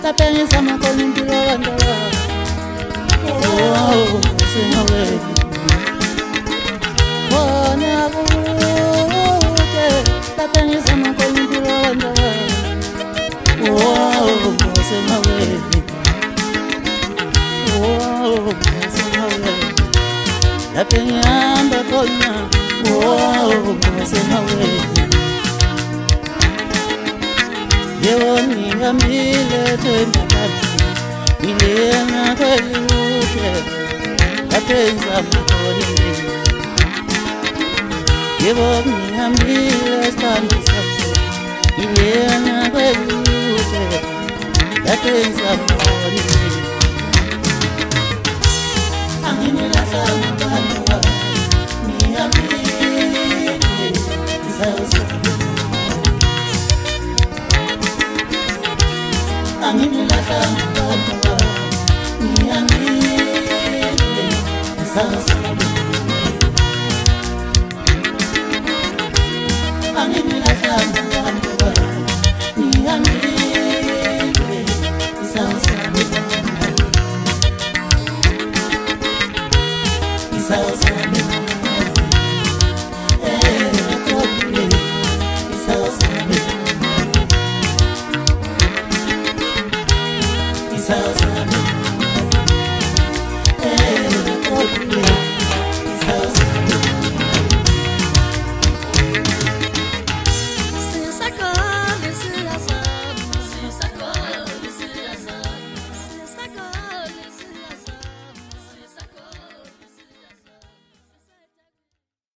Lapengisa makoni mpilo wandawa. Oh, singawe. Bona kuke. Lapengisa makoni mpilo wandawa. Oh, singawe. Oh, singawe. Lapengamba kona. Oh, singawe. Yewoni ngamile twenda kazi ilena kweluke apenza makoni. Yewoni ngamile standi sasa ilena kweluke apenza makoni. Angini lasa mkandwa ni ngamile sasa. Angini lasa mkandwa ni ngamile sasa. Angini lasa mkandwa ni ngamile sasa. Sasa. Sasa.